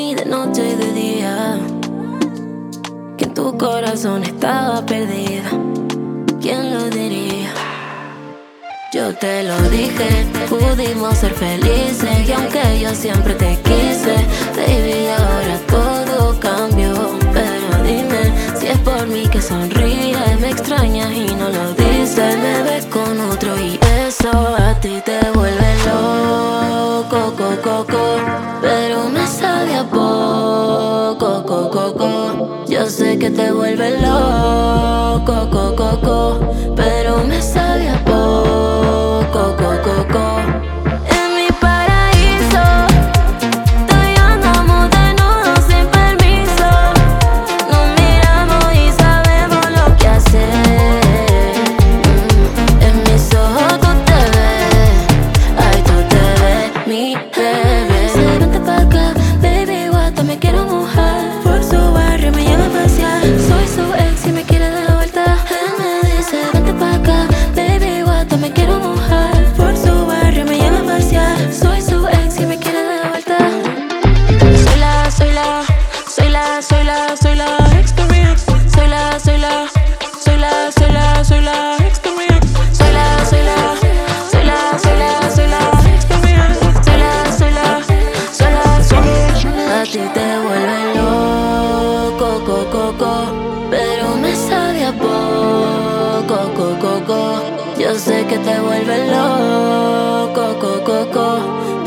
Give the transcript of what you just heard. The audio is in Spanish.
mí de noche y de día, que en tu corazón estaba perdida. ¿Quién lo diría? Yo te lo dije, pudimos ser felices. Y aunque yo siempre te quise, baby, ahora todo cambió. Pero dime si es por mí que sonríes, me extrañas y no lo dices. Me ves con otro y eso a ti te vuelve loco, coco. Pero me sabe a poco, coco. Yo sé que te vuelve loco, coco. Pero me sabe a poco, coco. En mi paraíso, tú y yo andamos desnudos sin permiso. Nos miramos y sabemos lo que hacer. En mis ojos tú te ves, ay, tú te ves, mi bebé. Se vente pa' acá, baby, guata, me quiero mojar. Por su barrio me lleva a pasear. Soy su ex y me quiere dar vuelta. Él me dice, vente pa' acá, baby, guata, me quiero mojar. Por su barrio me lleva a pasear. Soy su ex y me quiere dar vuelta. Soy la ex de mi ex. Soy la ex de mi ex. Soy la ex de mi ex. A ti te vuelve loco, coco. Pero me sabe a poco, coco. Yo sé que te vuelve loco, coco.